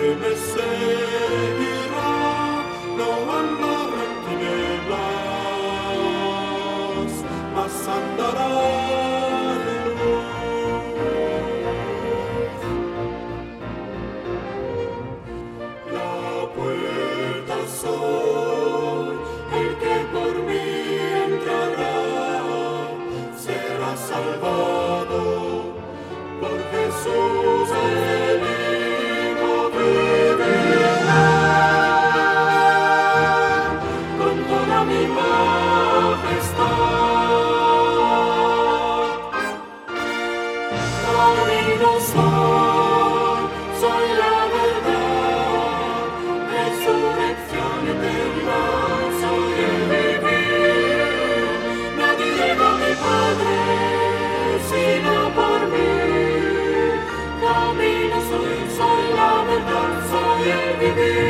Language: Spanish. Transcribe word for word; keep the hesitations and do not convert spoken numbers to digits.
me seguirá, no andará en tinieblas, mas andará en luz. La puerta soy, el que por mí entrará, será salvado por Jesús el Hijo vivirá. Con toda mi majestad, camino soy, soy la verdad, resurrección eterna, soy el vivir. Nadie llega a mi Padre sino por mí. Camino soy, soy la verdad, soy el vivir.